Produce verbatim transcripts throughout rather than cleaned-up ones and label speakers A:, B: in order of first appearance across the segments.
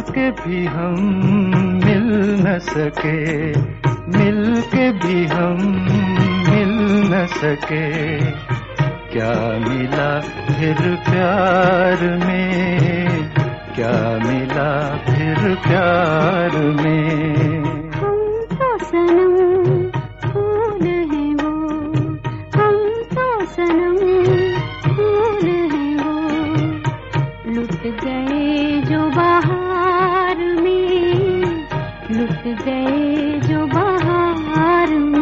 A: के भी हम मिल न सके, मिल के भी हम मिल न सके। क्या मिला फिर प्यार में, क्या मिला फिर प्यार में।
B: हम तो सनम फूल हैं वो, हम तो सनम फूल हैं वो, लुट गए जो बहार में, लुट गए जो बहार में।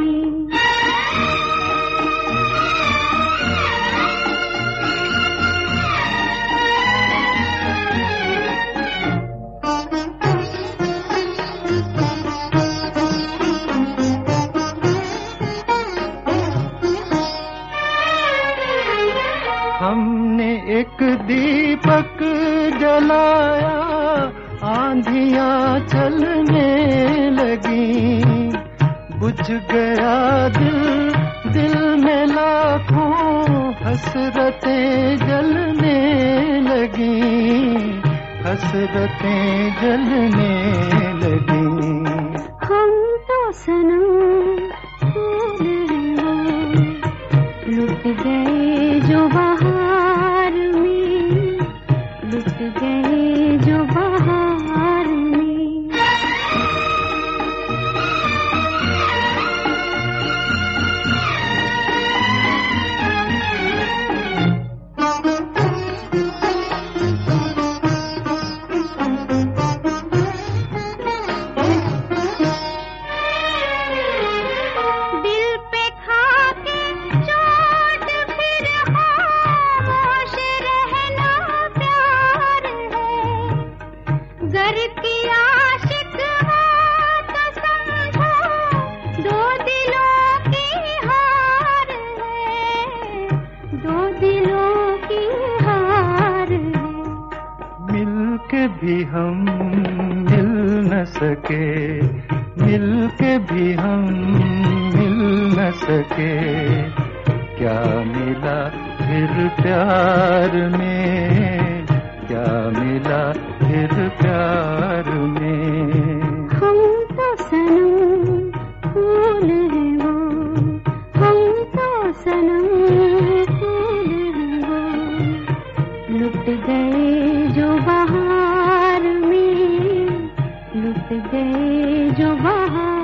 A: हमने एक दीपक जलाया, आंधियां चलने लगी, बुझ गया दिल, दिल में लाखों हसरतें जलने लगी, हसरतें जलने लगी।
B: हम तो सनम फूल हैं वो, लुट गए जो बहार में, लुट गए जो बहार में।
A: के भी हम मिल न सके, मिल के भी हम मिल न सके। क्या मिला फिर प्यार में, क्या मिला फिर प्यार में।
B: हम तो सनम फूल हैं वो, हम तो सनम फूल हैं वो, लुट गए जो बहार में, लुट गए जो बहार।